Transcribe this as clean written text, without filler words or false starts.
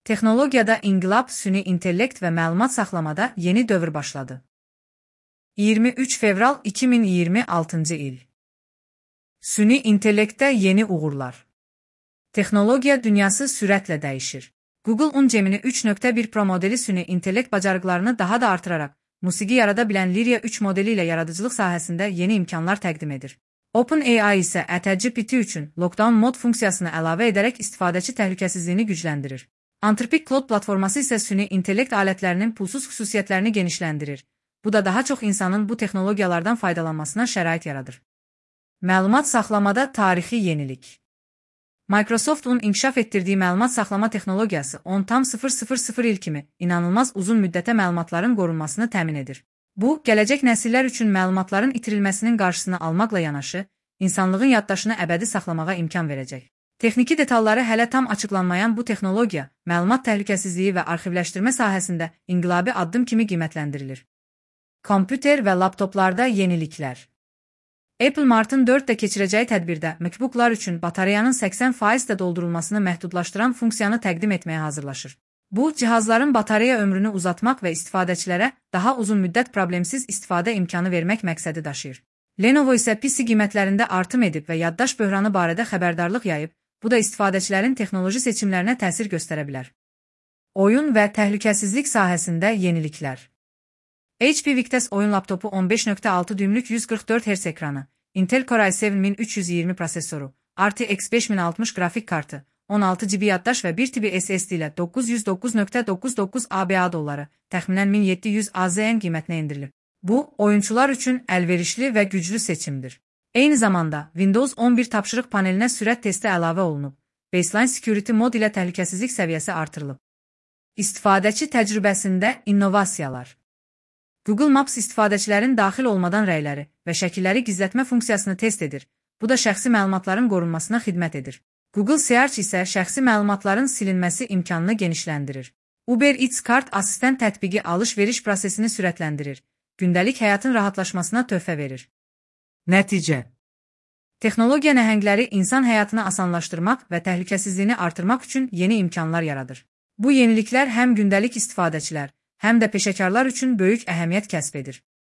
Texnologiyada inqilab, süni intellekt və məlumat saxlamada yeni dövr başladı. 23 fevral 2026-cı il. Süni intellektdə yeni uğurlar. Texnologiya dünyası sürətlə dəyişir. Google Gemini 3.1 Pro modeli süni intellekt bacarıqlarını daha da artıraraq, musiqi yarada bilən Lyria 3 modeli ilə yaradıcılıq sahəsində yeni imkanlar təqdim edir. OpenAI isə ChatGPT üçün Lockdown mod funksiyasını əlavə edərək istifadəçi təhlükəsizliyini gücləndirir. Anthropic Claude platforması isə süni intellekt alətlərinin pulsuz xüsusiyyətlərini genişləndirir. Bu da daha çox insanın bu texnologiyalardan faydalanmasına şərait yaradır. Məlumat saxlamada tarixi yenilik. Microsoft'un inkişaf etdirdiyi məlumat saxlama texnologiyası 10,000 il kimi inanılmaz uzun müddətə məlumatların qorunmasını təmin edir. Bu, gələcək nəsillər üçün məlumatların itirilməsinin qarşısını almaqla yanaşı, insanlığın yaddaşını əbədi saxlamağa imkan verəcək. Texniki detalları hələ tam açıqlanmayan bu texnologiya, məlumat təhlükəsizliyi və arxivləşdirmə sahəsində inqilabi addım kimi qiymətləndirilir. Kompüter və laptoplarda yeniliklər. Apple Mart'ın 4-də keçirəcəyi tədbirdə MacBooklar üçün batareyanın 80% doldurulmasını məhdudlaşdıran funksiyanı təqdim etməyə hazırlaşır. Bu, cihazların batareya ömrünü uzatmaq və istifadəçilərə daha uzun müddət problemsiz istifadə imkanı vermək məqsədi daşıyır. Lenovo isə PC qiymətlərində artım edib və yaddaş böhranı barədə xəbərdarlıq yayıb, bu da istifadəçilərin texnoloji seçimlərinə təsir göstərə bilər. Oyun və təhlükəsizlik sahəsində yeniliklər. HP Victus oyun laptopu 15.6 düymlük 144 Hz ekranı, Intel Core i7 1320 prosesoru, RTX 5060 qrafik kartı, 16 GB yaddaş və 1 TB SSD ilə 909.99 ABA dolları, təxminən 1700 AZN qiymətinə endirilib. Bu, oyunçular üçün əlverişli və güclü seçimdir. Eyni zamanda, Windows 11 tapşırıq panelinə sürət testi əlavə olunub, Baseline Security mod ilə təhlükəsizlik səviyyəsi artırılıb. İstifadəçi təcrübəsində innovasiyalar. Google Maps istifadəçilərin daxil olmadan rəyləri və şəkilləri gizlətmə funksiyasını test edir. Bu da şəxsi məlumatların qorunmasına xidmət edir. Google Search isə şəxsi məlumatların silinməsi imkanını genişləndirir. Uber Eats kart asistent tətbiqi alış-veriş prosesini sürətləndirir. Gündəlik həyatın rahatlaşmasına töhfə verir. Nəticə. Texnologiya nəhəngləri insan həyatını asanlaşdırmaq və təhlükəsizliyini artırmaq üçün yeni imkanlar yaradır. Bu yeniliklər həm gündəlik istifadəçilər, həm də peşəkarlar üçün böyük əhəmiyyət kəsb edir.